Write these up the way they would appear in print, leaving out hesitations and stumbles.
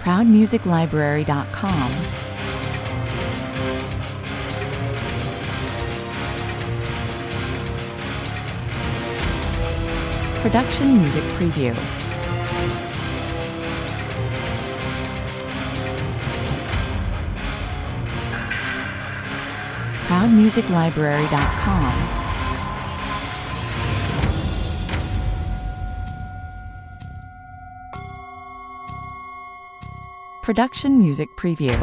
ProudMusicLibrary.com. Production Music Preview. ProudMusicLibrary.com. Production Music Preview.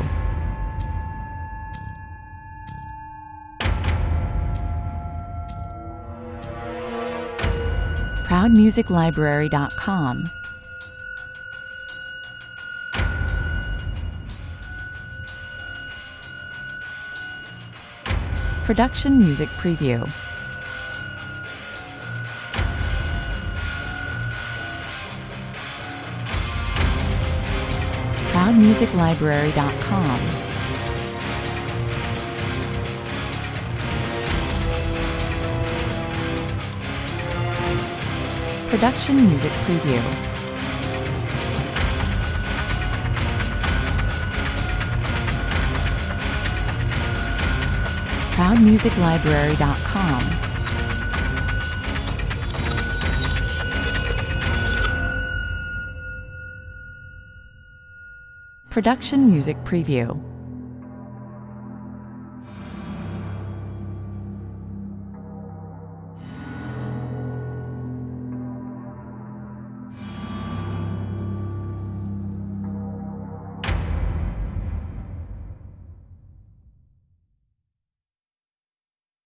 ProudMusicLibrary.com. Production Music Preview. ProudMusicLibrary.com. Production Music Preview. ProudMusicLibrary.com. Production Music Preview.